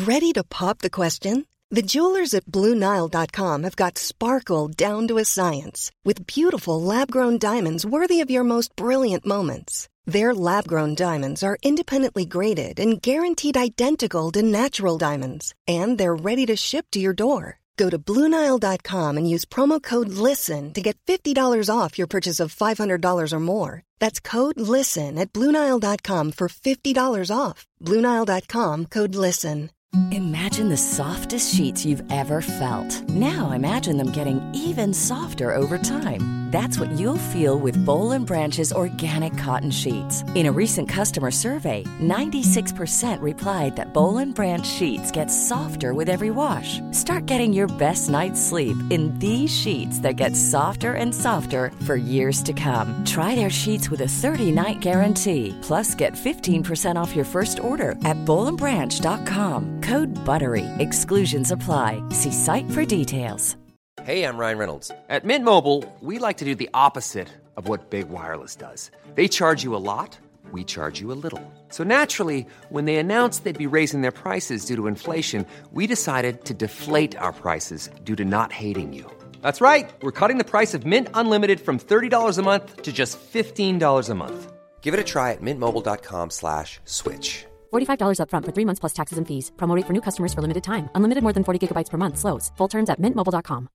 Ready to pop the question? The jewelers at BlueNile.com have got sparkle down to a science with beautiful lab-grown diamonds worthy of your most brilliant moments. Their lab-grown diamonds are independently graded and guaranteed identical to natural diamonds, and they're ready to ship to your door. Go to BlueNile.com and use promo code LISTEN to get $50 off your purchase of $500 or more. That's code LISTEN at BlueNile.com for $50 off. BlueNile.com, code LISTEN. Imagine the softest sheets you've ever felt. Now imagine them getting even softer over time. That's what you'll feel with Boll & Branch's organic cotton sheets. In a recent customer survey, 96% replied that Boll & Branch sheets get softer with every wash. Start getting your best night's sleep in these sheets that get softer and softer for years to come. Try their sheets with a 30-night guarantee. Plus, get 15% off your first order at bollandbranch.com. Code BUTTERY. Exclusions apply. See site for details. Hey, I'm Ryan Reynolds. At Mint Mobile, we like to do the opposite of what Big Wireless does. They charge you a lot, we charge you a little. So naturally, when they announced they'd be raising their prices due to inflation, we decided to deflate our prices due to not hating you. That's right. We're cutting the price of Mint Unlimited from $30 a month to just $15 a month. Give it a try at mintmobile.com/switch. $45 up front for 3 months plus taxes and fees. Promo rate for new customers for limited time. Unlimited more than 40 gigabytes per month. Slows full terms at mintmobile.com.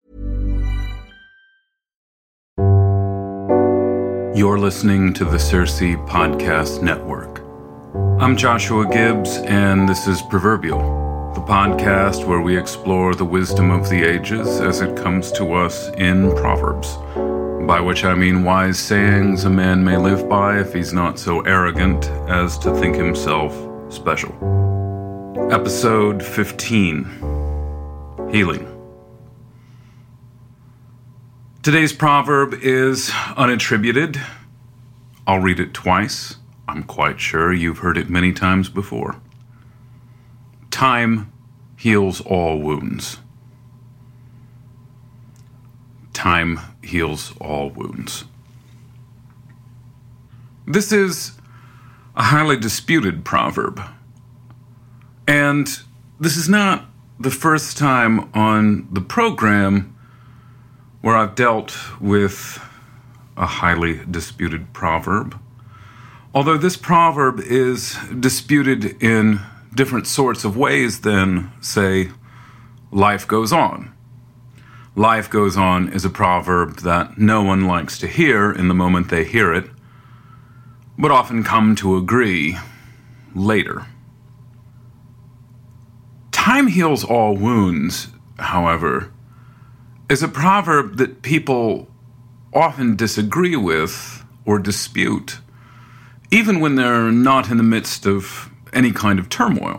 You're listening to the Circe Podcast Network. I'm Joshua Gibbs, and this is Proverbial, the podcast where we explore the wisdom of the ages as it comes to us in Proverbs, by which I mean wise sayings a man may live by if he's not so arrogant as to think himself special. Episode 15, Healing. Today's proverb is unattributed. I'll read it twice. I'm quite sure you've heard it many times before. Time heals all wounds. Time heals all wounds. This is a highly disputed proverb. And this is not the first time on the program where I've dealt with a highly disputed proverb. Although this proverb is disputed in different sorts of ways than, say, life goes on. Life goes on is a proverb that no one likes to hear in the moment they hear it, but often come to agree later. Time heals all wounds, however, is a proverb that people often disagree with or dispute, even when they're not in the midst of any kind of turmoil.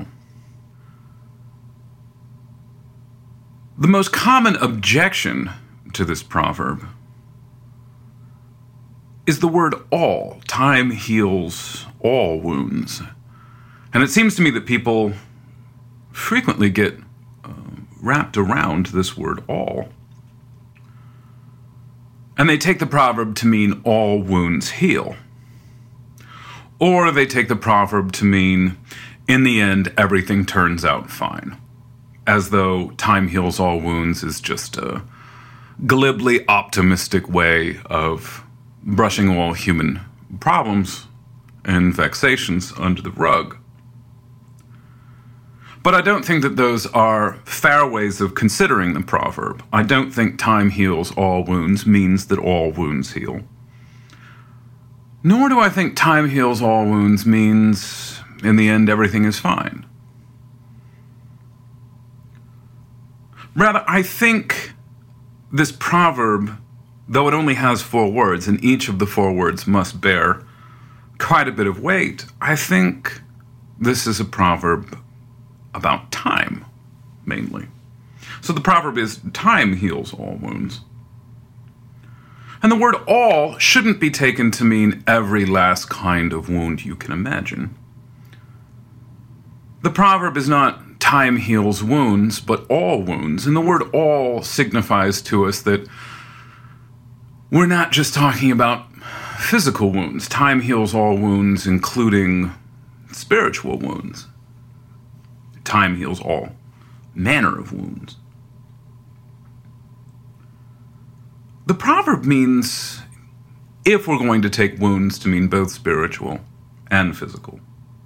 The most common objection to this proverb is the word all. Time heals all wounds. And it seems to me that people frequently get wrapped around this word all. And they take the proverb to mean all wounds heal. Or they take the proverb to mean, in the end, everything turns out fine. As though time heals all wounds is just a glibly optimistic way of brushing all human problems and vexations under the rug. But I don't think that those are fair ways of considering the proverb. I don't think time heals all wounds means that all wounds heal. Nor do I think time heals all wounds means, in the end, everything is fine. Rather, I think this proverb, though it only has 4 words, and each of the 4 words must bear quite a bit of weight, I think this is a proverb about time, mainly. So the proverb is, time heals all wounds. And the word all shouldn't be taken to mean every last kind of wound you can imagine. The proverb is not time heals wounds, but all wounds. And the word all signifies to us that we're not just talking about physical wounds. Time heals all wounds, including spiritual wounds. time heals all manner of wounds. The proverb means, if we're going to take wounds to mean both spiritual and physical,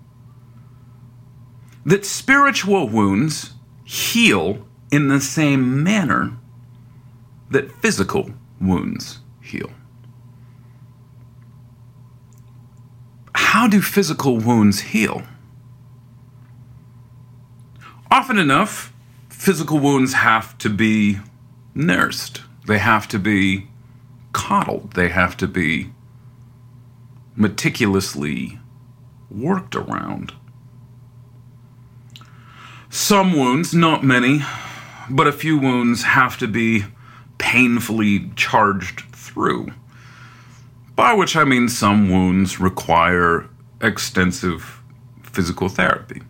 that spiritual wounds heal in the same manner that physical wounds heal. How do physical wounds heal? Often enough, physical wounds have to be nursed. They have to be coddled. They have to be meticulously worked around. Some wounds, not many, but a few wounds have to be painfully charged through. By which I mean some wounds require extensive physical therapy.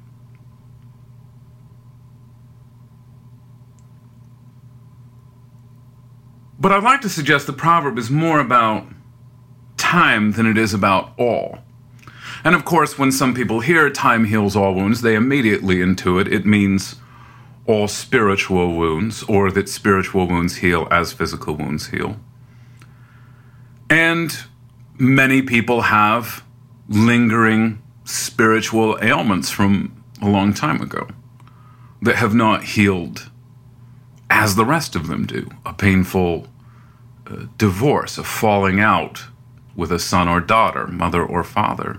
But I'd like to suggest the proverb is more about time than it is about all. And of course, when some people hear time heals all wounds, they immediately intuit it means all spiritual wounds, or that spiritual wounds heal as physical wounds heal. And many people have lingering spiritual ailments from a long time ago that have not healed as the rest of them do. A painful divorce, a falling out with a son or daughter, mother or father.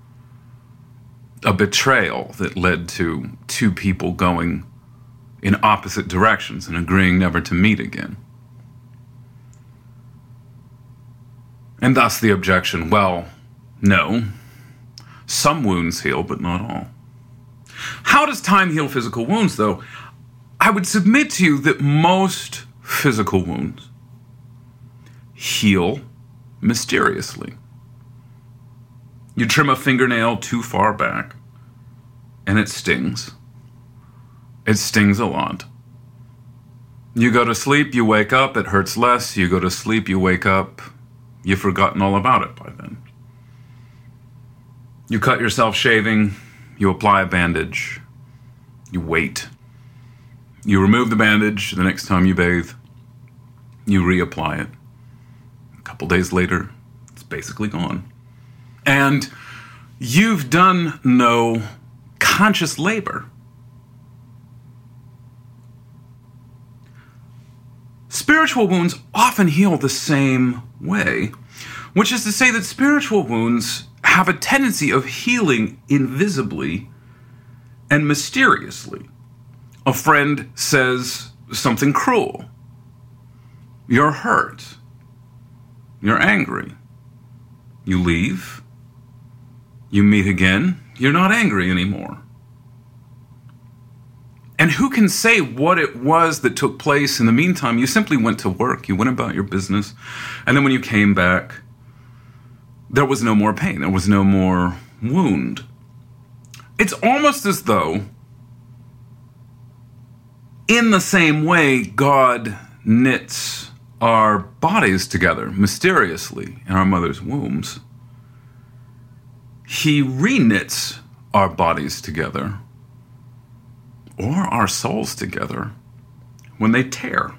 A betrayal that led to two people going in opposite directions and agreeing never to meet again. And thus the objection, well, no, some wounds heal, but not all. How does time heal physical wounds, though? I would submit to you that most physical wounds heal mysteriously. You trim a fingernail too far back, and it stings. It stings a lot. You go to sleep, you wake up, it hurts less. You go to sleep, you wake up, you've forgotten all about it by then. You cut yourself shaving, you apply a bandage, you wait. You remove the bandage the next time you bathe, you reapply it. A couple days later, it's basically gone. And you've done no conscious labor. Spiritual wounds often heal the same way, which is to say that spiritual wounds have a tendency of healing invisibly and mysteriously. A friend says something cruel. You're hurt. You're angry. You leave. You meet again. You're not angry anymore. And who can say what it was that took place in the meantime? You simply went to work. You went about your business. And then when you came back, there was no more pain. There was no more wound. It's almost as though, in the same way God knits our bodies together mysteriously in our mother's wombs, He reknits our bodies together, or our souls together, when they tear.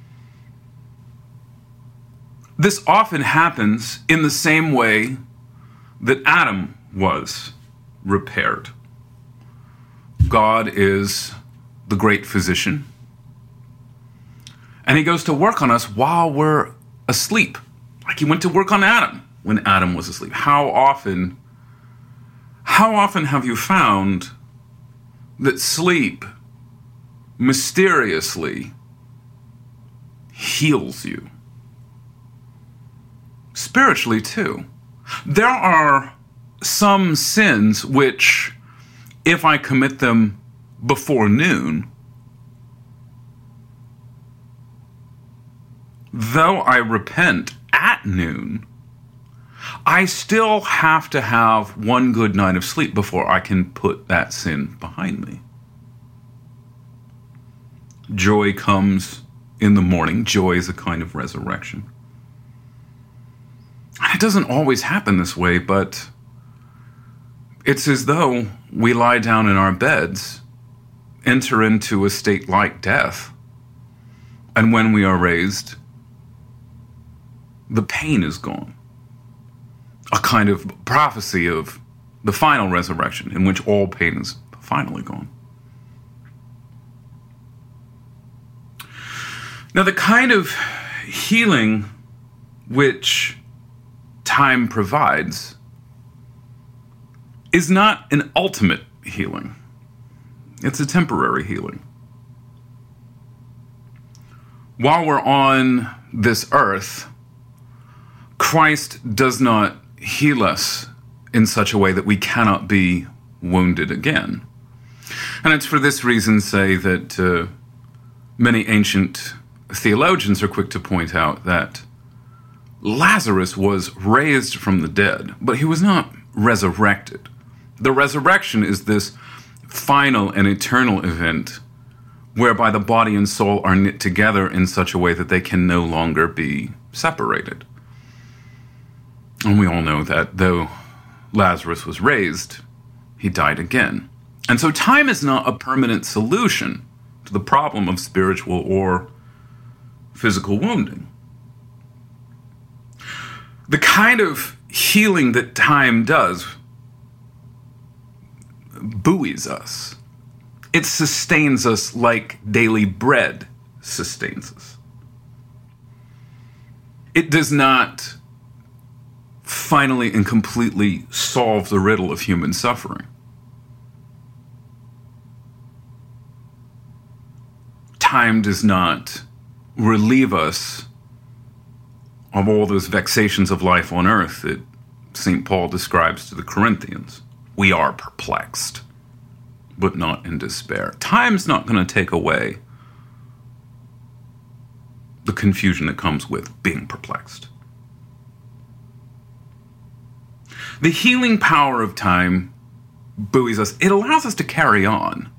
This often happens in the same way that Adam was repaired. God is the great physician, and He goes to work on us while we're asleep, like He went to work on Adam when Adam was asleep. How often have you found that sleep mysteriously heals you? Spiritually, too. There are some sins which, if I commit them before noon, though I repent at noon, I still have to have one good night of sleep before I can put that sin behind me. Joy comes in the morning. Joy is a kind of resurrection. And it doesn't always happen this way, but it's as though we lie down in our beds enter into a state like death. And when we are raised, the pain is gone. A kind of prophecy of the final resurrection in which all pain is finally gone. Now, the kind of healing which time provides is not an ultimate healing. It's a temporary healing. While we're on this earth, Christ does not heal us in such a way that we cannot be wounded again. And it's for this reason, say, that many ancient theologians are quick to point out that Lazarus was raised from the dead, but he was not resurrected. The resurrection is this final and eternal event whereby the body and soul are knit together in such a way that they can no longer be separated. And we all know that though Lazarus was raised, he died again. And so time is not a permanent solution to the problem of spiritual or physical wounding. The kind of healing that time does buoys us. It sustains us like daily bread sustains us. It does not finally and completely solve the riddle of human suffering. Time does not relieve us of all those vexations of life on earth that St. Paul describes to the Corinthians. We are perplexed, but not in despair. Time's not going to take away the confusion that comes with being perplexed. The healing power of time buoys us. It allows us to carry on.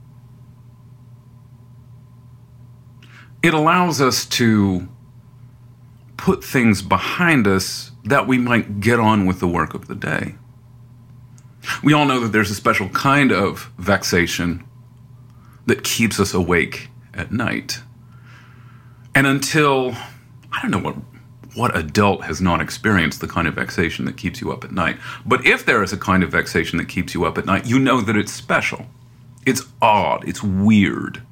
It allows us to put things behind us that we might get on with the work of the day. We all know that there's a special kind of vexation that keeps us awake at night. And until, I don't know what adult has not experienced the kind of vexation that keeps you up at night. But if there is a kind of vexation that keeps you up at night, you know that it's special. It's odd. It's weird.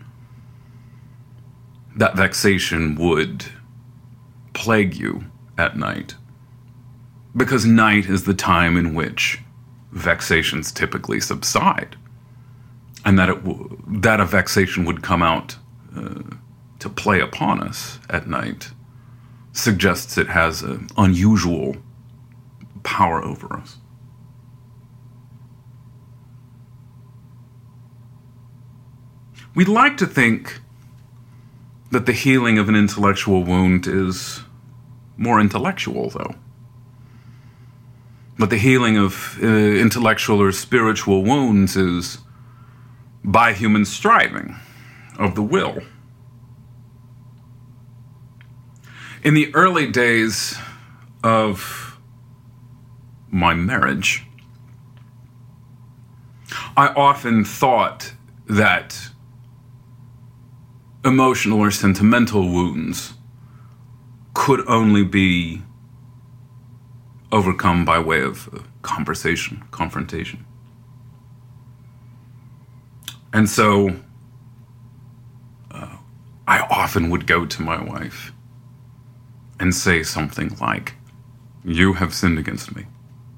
That vexation would plague you at night. Because night is the time in which vexations typically subside. And that a vexation would come out to play upon us at night suggests it has an unusual power over us. We'd like to think that the healing of an intellectual wound is more intellectual, though. But the healing of intellectual or spiritual wounds is by human striving of the will. In the early days of my marriage, I often thought that emotional or sentimental wounds could only be overcome by way of conversation, confrontation. And so I often would go to my wife and say something like, "You have sinned against me."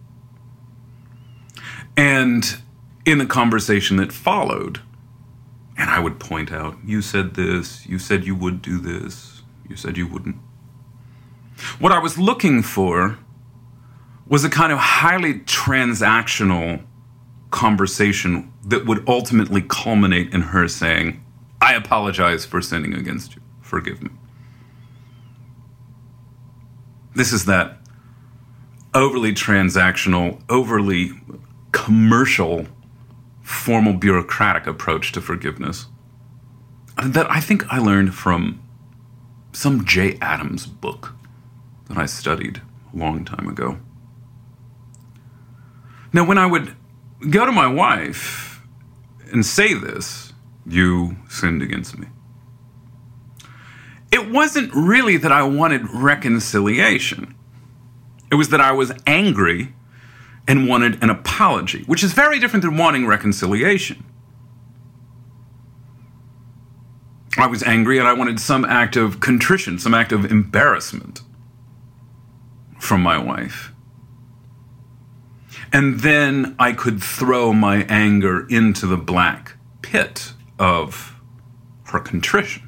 And in the conversation that followed, and I would point out, "You said this, you said you would do this, you said you wouldn't." What I was looking for was a kind of highly transactional conversation that would ultimately culminate in her saying, "I apologize for sinning against you. Forgive me." This is that overly transactional, overly commercial, formal bureaucratic approach to forgiveness that I think I learned from some Jay Adams book that I studied a long time ago. Now, when I would go to my wife and say this, you sinned against me. It wasn't really that I wanted reconciliation. It was that I was angry and wanted an apology, which is very different than wanting reconciliation. I was angry and I wanted some act of contrition, some act of embarrassment from my wife. And then I could throw my anger into the black pit of her contrition.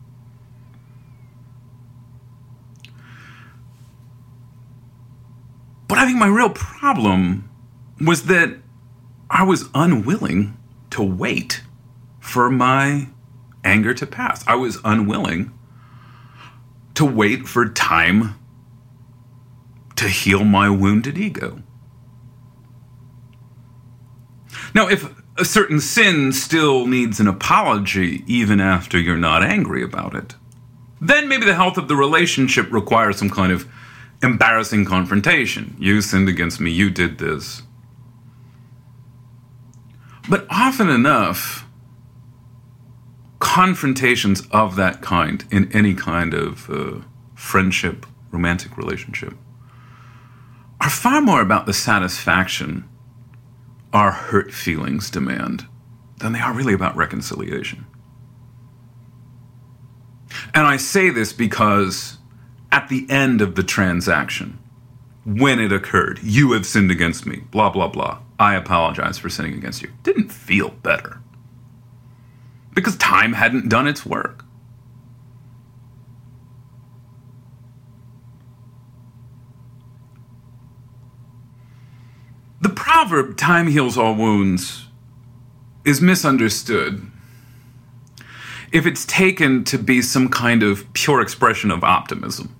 But I think my real problem was that I was unwilling to wait for my anger to pass. I was unwilling to wait for time to heal my wounded ego. Now, if a certain sin still needs an apology even after you're not angry about it, then maybe the health of the relationship requires some kind of embarrassing confrontation. You sinned against me, you did this. But often enough, confrontations of that kind in any kind of friendship, romantic relationship, are far more about the satisfaction our hurt feelings demand than they are really about reconciliation. And I say this because at the end of the transaction, when it occurred, you have sinned against me, blah, blah, blah, I apologize for sinning against you, didn't feel better. Because time hadn't done its work. The proverb, time heals all wounds, is misunderstood if it's taken to be some kind of pure expression of optimism.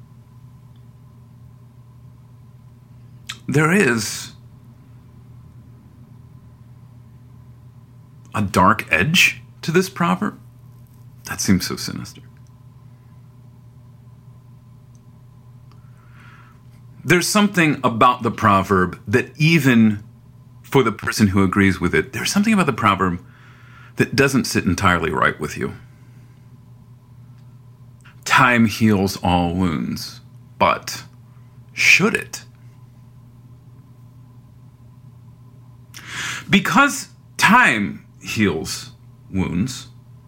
There is a dark edge to this proverb that seems so sinister. There's something about the proverb that even for the person who agrees with it, there's something about the proverb that doesn't sit entirely right with you. Time heals all wounds, but should it? Because time heals wounds,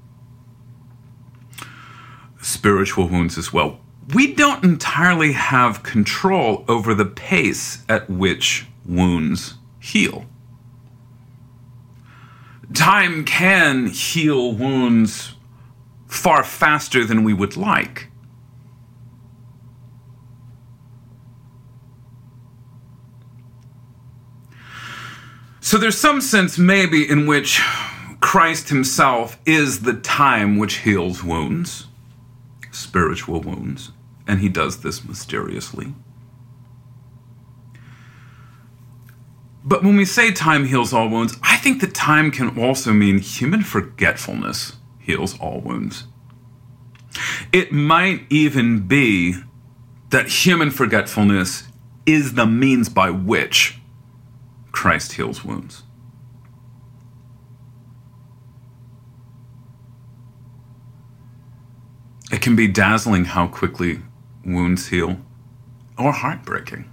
spiritual wounds as well, we don't entirely have control over the pace at which wounds heal. Time can heal wounds far faster than we would like. So there's some sense maybe in which Christ himself is the time which heals wounds, spiritual wounds, and he does this mysteriously. But when we say time heals all wounds, I think that time can also mean human forgetfulness heals all wounds. It might even be that human forgetfulness is the means by which Christ heals wounds. It can be dazzling how quickly wounds heal, or heartbreaking.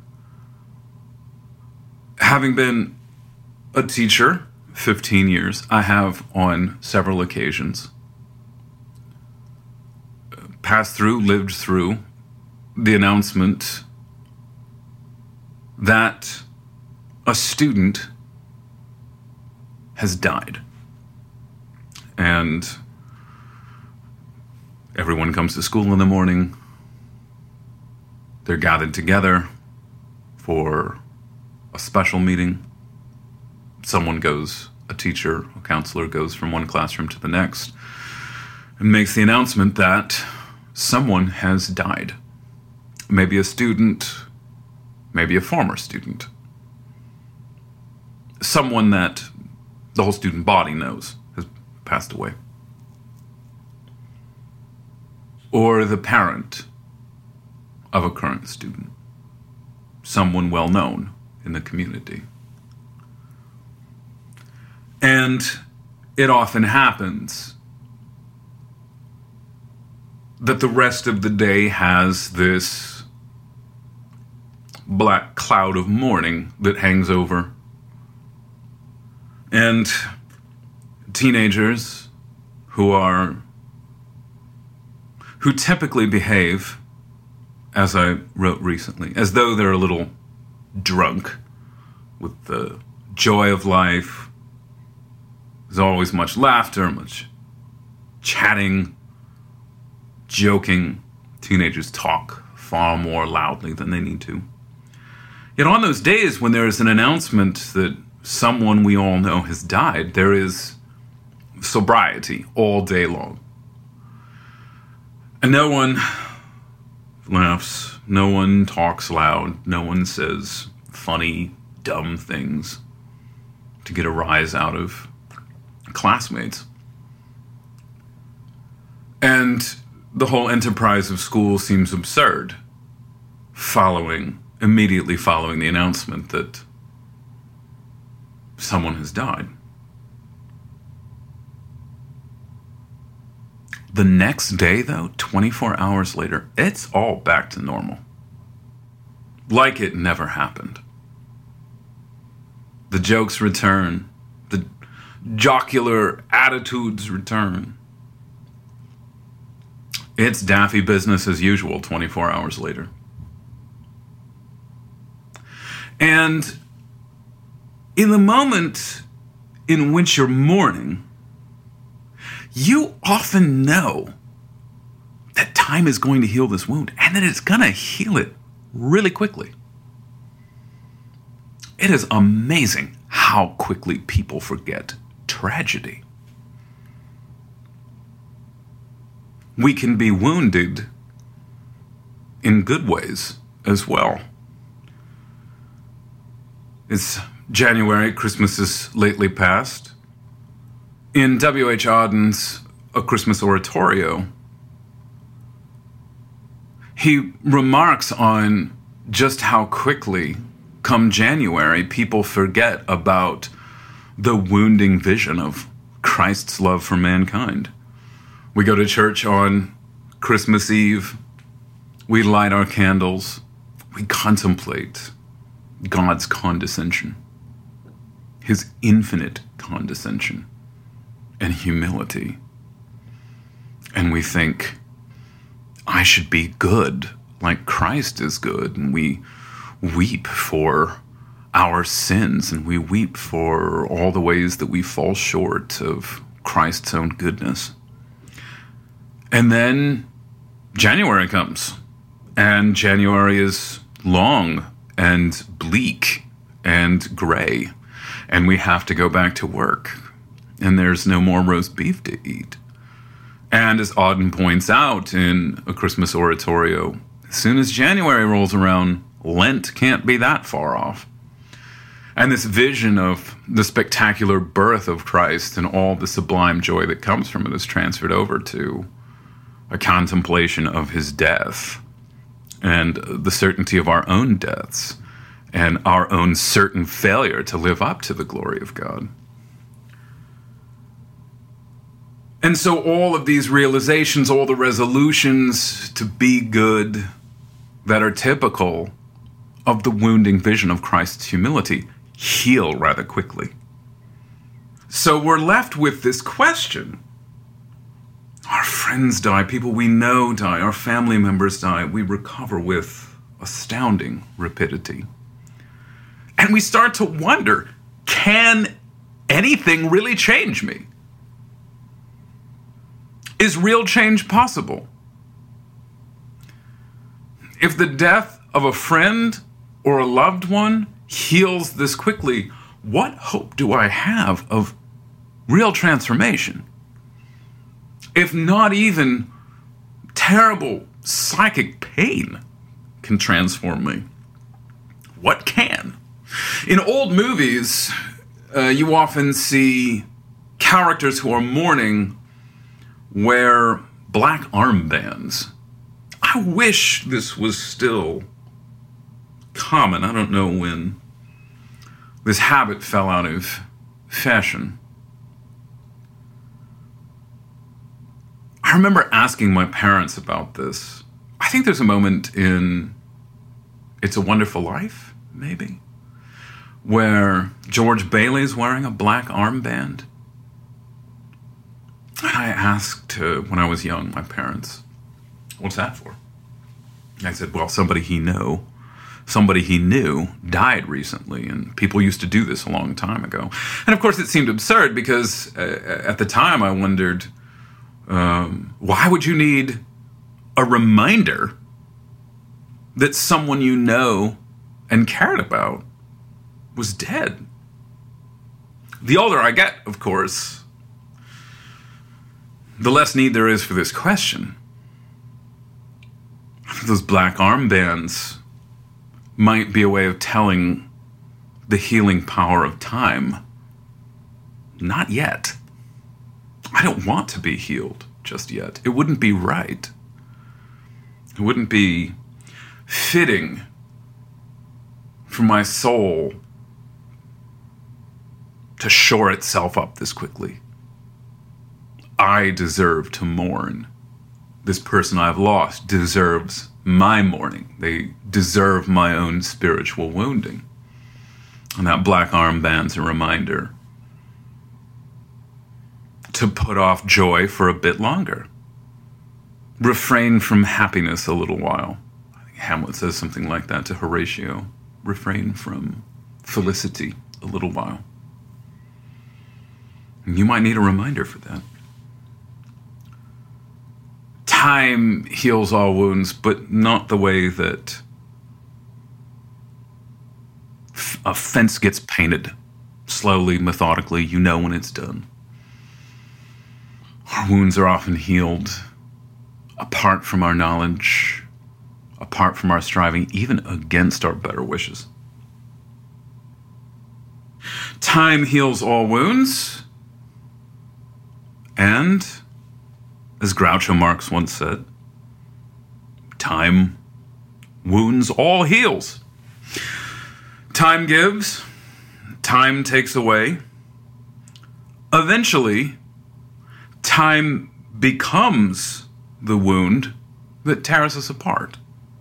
Having been a teacher 15 years, I have on several occasions lived through the announcement that a student has died. And everyone comes to school in the morning. They're gathered together for a special meeting. A teacher, a counselor goes from one classroom to the next and makes the announcement that someone has died. Maybe a student, maybe a former student. Someone that the whole student body knows has passed away. Or the parent of a current student. Someone well known in the community. And it often happens that the rest of the day has this black cloud of mourning that hangs over. And teenagers who typically behave, as I wrote recently, as though they're a little drunk with the joy of life. There's always much laughter, much chatting, joking. Teenagers talk far more loudly than they need to. Yet on those days when there is an announcement that someone we all know has died, there is sobriety all day long. And no one laughs, no one talks loud, no one says funny, dumb things to get a rise out of classmates. And the whole enterprise of school seems absurd, immediately following the announcement that someone has died. The next day, though, 24 hours later, it's all back to normal. Like it never happened. The jokes return. The jocular attitudes return. It's daffy business as usual 24 hours later. And in the moment in which you're mourning, you often know that time is going to heal this wound and that it's going to heal it really quickly. It is amazing how quickly people forget tragedy. We can be wounded in good ways as well. It's January, Christmas is lately past. In W.H. Auden's A Christmas Oratorio, he remarks on just how quickly, come January, people forget about the wounding vision of Christ's love for mankind. We go to church on Christmas Eve, we light our candles, we contemplate God's condescension, his infinite condescension and humility. And we think, I should be good like Christ is good. And we weep for our sins, and we weep for all the ways that we fall short of Christ's own goodness. And then January comes, and January is long and bleak and gray, and we have to go back to work, and there's no more roast beef to eat. And as Auden points out in A Christmas Oratorio, as soon as January rolls around, Lent can't be that far off. And this vision of the spectacular birth of Christ and all the sublime joy that comes from it is transferred over to a contemplation of his death and the certainty of our own deaths and our own certain failure to live up to the glory of God. And so all of these realizations, all the resolutions to be good that are typical of the wounding vision of Christ's humility heal rather quickly. So we're left with this question. Our friends die, people we know die, our family members die. We recover with astounding rapidity. And we start to wonder, can anything really change me? Is real change possible? If the death of a friend or a loved one heals this quickly, what hope do I have of real transformation? If not even terrible psychic pain can transform me, what can? In old movies, you often see characters who are mourning wear black armbands. I wish this was still common. I don't know when this habit fell out of fashion. I remember asking my parents about this. I think there's a moment in It's a Wonderful Life, maybe, where George Bailey's wearing a black armband. And I asked, when I was young, my parents, what's that for? And I said, well, somebody he knew died recently, and people used to do this a long time ago. And of course it seemed absurd because at the time I wondered, why would you need a reminder that someone you know and cared about was dead? The older I get, of course, the less need there is for this question. Those black armbands might be a way of telling the healing power of time. Not yet. I don't want to be healed just yet. It wouldn't be right. It wouldn't be fitting for my soul to shore itself up this quickly. I deserve to mourn. This person I've lost deserves my mourning. They deserve my own spiritual wounding. And that black armband's a reminder to put off joy for a bit longer. Refrain from happiness a little while. I think Hamlet says something like that to Horatio. Refrain from felicity a little while. And you might need a reminder for that. Time heals all wounds, but not the way that a fence gets painted. Slowly, methodically, you know when it's done. Our wounds are often healed apart from our knowledge, apart from our striving, even against our better wishes. Time heals all wounds, and as Groucho Marx once said, time wounds all heals. Time gives, time takes away. Eventually, time becomes the wound that tears us apart.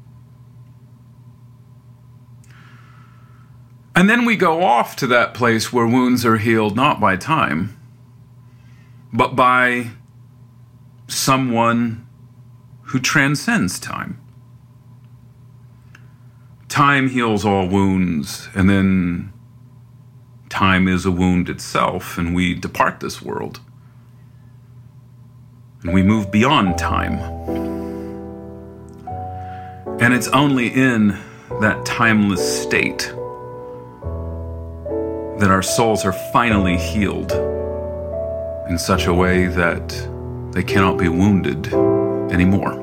And then we go off to that place where wounds are healed not by time, but by someone who transcends time. Time heals all wounds, and then time is a wound itself, and we depart this world. And we move beyond time. And it's only in that timeless state that our souls are finally healed in such a way that they cannot be wounded anymore.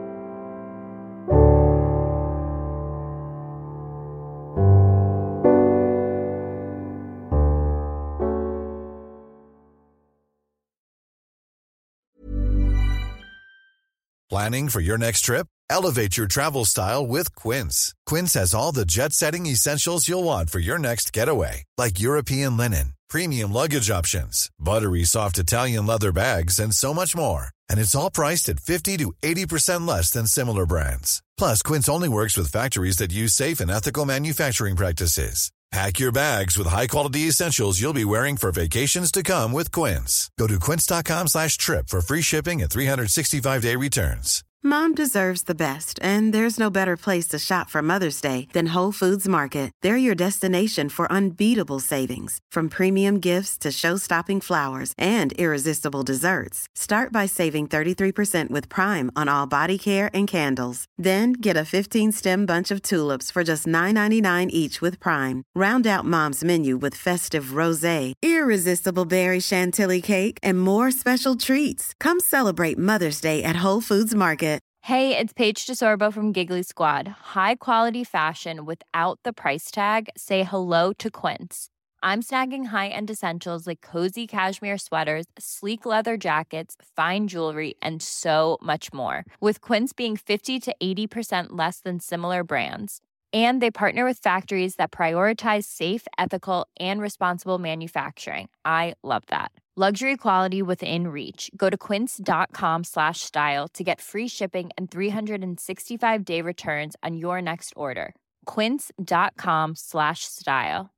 Planning for your next trip? Elevate your travel style with Quince. Quince has all the jet-setting essentials you'll want for your next getaway, like European linen, premium luggage options, buttery soft Italian leather bags, and so much more. And it's all priced at 50 to 80% less than similar brands. Plus, Quince only works with factories that use safe and ethical manufacturing practices. Pack your bags with high-quality essentials you'll be wearing for vacations to come with Quince. Go to quince.com/trip for free shipping and 365-day returns. Mom deserves the best, and there's no better place to shop for Mother's Day than Whole Foods Market. They're your destination for unbeatable savings, from premium gifts to show-stopping flowers and irresistible desserts. Start by saving 33% with Prime on all body care and candles. Then get a 15-stem bunch of tulips for just $9.99 each with Prime. Round out Mom's menu with festive rosé, irresistible berry chantilly cake, and more special treats. Come celebrate Mother's Day at Whole Foods Market. Hey, it's Paige DeSorbo from Giggly Squad. High quality fashion without the price tag. Say hello to Quince. I'm snagging high-end essentials like cozy cashmere sweaters, sleek leather jackets, fine jewelry, and so much more. With Quince being 50 to 80% less than similar brands. And they partner with factories that prioritize safe, ethical, and responsible manufacturing. I love that. Luxury quality within reach. Go to quince.com/style to get free shipping and 365-day returns on your next order. Quince.com/style.